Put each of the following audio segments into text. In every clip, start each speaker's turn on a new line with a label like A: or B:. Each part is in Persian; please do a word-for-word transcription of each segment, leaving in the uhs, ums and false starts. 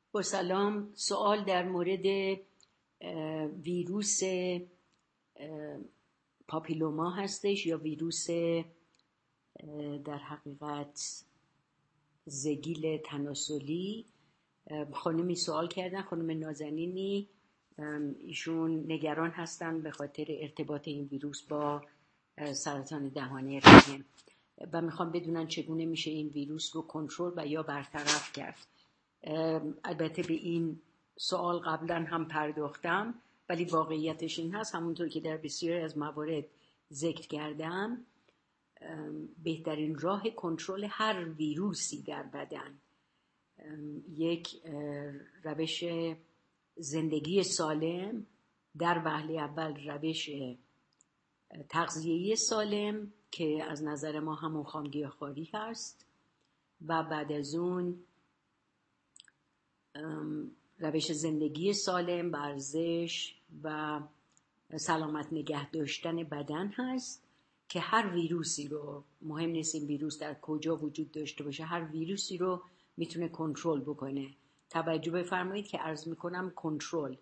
A: با سلام. سوال در مورد ویروس پاپیلوما هستش یا ویروس در حقیقت زگیل تناسلی. خانمی سوال کردن، خانم نازنینی. ایشون نگران هستن به خاطر ارتباط این ویروس با سرطان دهانه رحم و میخوام بدونن چگونه میشه این ویروس رو کنترل و یا برطرف کرد. البته به این سوال قبلا هم پرداختم، ولی واقعیتش این هست، همونطور که در بسیاری از موارد ذکر کردم، بهترین راه کنترل هر ویروسی در بدن یک روش زندگی سالم، در وهله اول روش تغذیه‌ای سالم که از نظر ما همون خامگیاخواری هست و بعد از اون روش زندگی سالم، ورزش و سلامت نگه داشتن بدن هست که هر ویروسی رو، مهم نیست این ویروس در کجا وجود داشته باشه، هر ویروسی رو میتونه کنترل بکنه. توجه بفرمایید که عرض میکنم کنترل.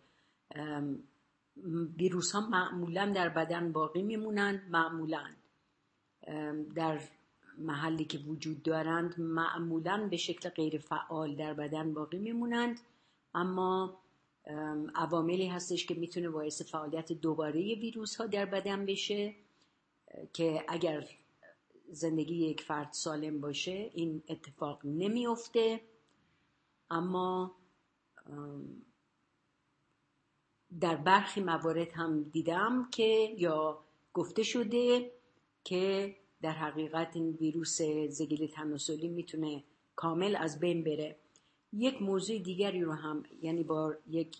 A: ویروس ها معمولا در بدن باقی میمونند، معمولا در محلی که وجود دارند معمولا به شکل غیر فعال در بدن باقی میمونند، اما عواملی هستش که میتونه باعث فعالیت دوباره ویروس ها در بدن بشه که اگر زندگی یک فرد سالم باشه این اتفاق نمیفته. اما در برخی موارد هم دیدم که یا گفته شده که در حقیقت این ویروس زگیل تناسلی میتونه کامل از بین بره. یک موضوع دیگری رو هم، یعنی با یک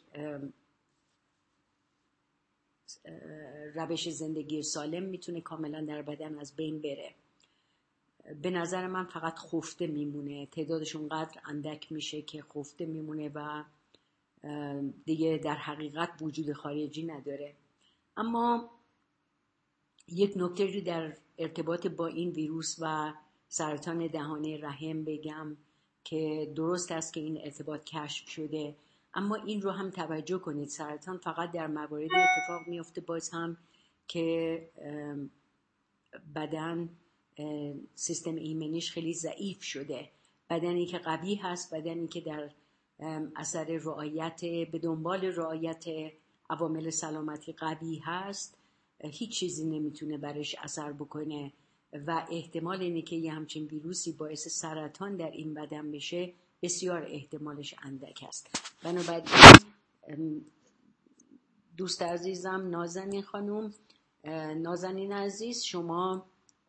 A: روش زندگی سالم میتونه کاملا در بدن از بین بره. به نظر من فقط خفته میمونه، تعدادش اونقدر اندک میشه که خفته میمونه و دیگه در حقیقت وجود خارجی نداره. اما یک نکته رو در ارتباط با این ویروس و سرطان دهانه رحم بگم که درست است که این ارتباط کشف شده، اما این رو هم توجه کنید، سرطان فقط در مواردی اتفاق میفته باز هم که بدن سیستم ایمنیش خیلی ضعیف شده. بدنی که قوی هست، بدنی که در اثر رعایت به دنبال رعایت عوامل سلامتی قوی هست، هیچ چیزی نمیتونه برش اثر بکنه و احتمال اینه که یه همچین ویروسی باعث سرطان در این بدن بشه بسیار احتمالش اندک است. بنابراین دوست عزیزم نازنین خانم، نازنین عزیز، شما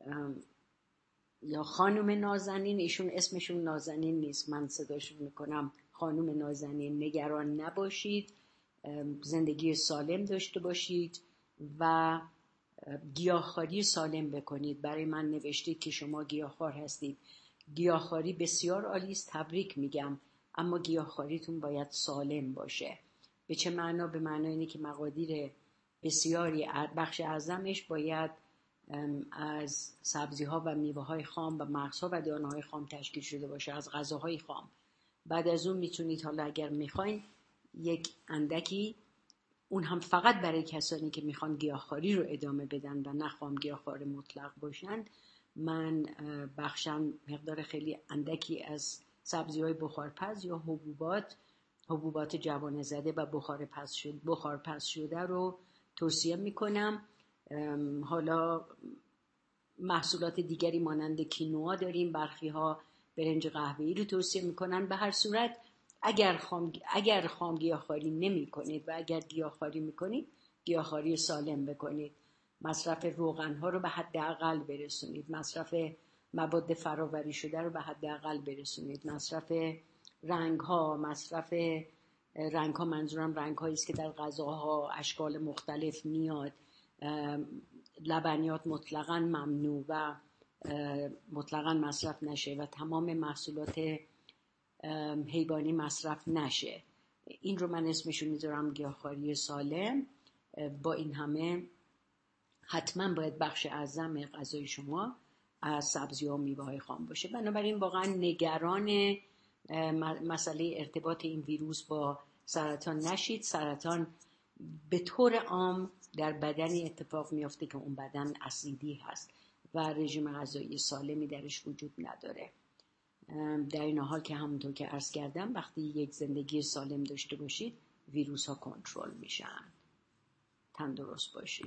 A: یا خانم نازنین، ایشون اسمشون نازنین نیست، من صداشون میکنم خانم نازنین، نگران نباشید، زندگی سالم داشته باشید و گیاهخواری سالم بکنید. برای من نوشتید که شما گیاهخوار هستید. گیاهخواری بسیار عالی است، تبریک میگم، اما گیاهخواریتون باید سالم باشه. به چه معنا؟ به معنای اینه که مقادیر بسیاری، بخش اعظمش باید از سبزی‌ها و میوه‌های خام و مغزها و دانه‌های خام تشکیل شده باشه، از غذاهای خام. بعد از اون میتونید حالا اگر میخواین یک اندکی، اون هم فقط برای کسانی که میخوان گیاهخواری رو ادامه بدن و نخوام گیاهخوار مطلق باشن، من بخشم مقدار خیلی اندکی از سبزی‌های بخارپز یا حبوبات حبوبات جوانه زده و بخار پز شده بخار پز شده رو توصیه میکنم. حالا محصولات دیگری مانند کینوا داریم، برخی ها برنج قهوه‌ای رو توصیه میکنن. به هر صورت اگر خام اگر خام گیاهخواری نمی کنید و اگر گیاهخواری میکنید، گیاهخواری سالم بکنید. مصرف روغن ها رو به حداقل برسونید، مصرف مواد فراوری شده رو به حداقل برسونید، مصرف رنگ ها مصرف رنگ ها منظورم رنگ هایی است که در غذاها اشکال مختلف میاد. لبنیات مطلقاً ممنوع و مطلقاً مصرف نشه و تمام محصولات حیوانی مصرف نشه. این رو من اسمشو میذارم گیاهخواری سالم. با این همه حتما باید بخش اعظم غذای شما از سبزی ها و میوه های خام باشه. بنابراین واقعا نگران مسئله ارتباط این ویروس با سرطان نشید. سرطان به طور عام در بدنی اتفاق میافته که اون بدن اسیدی هست و رژیم غذایی سالمی درش وجود نداره. در این حال که همونطور که عرض کردم وقتی یک زندگی سالم داشته باشید ویروس ها کنترل میشن. تندرست باشید.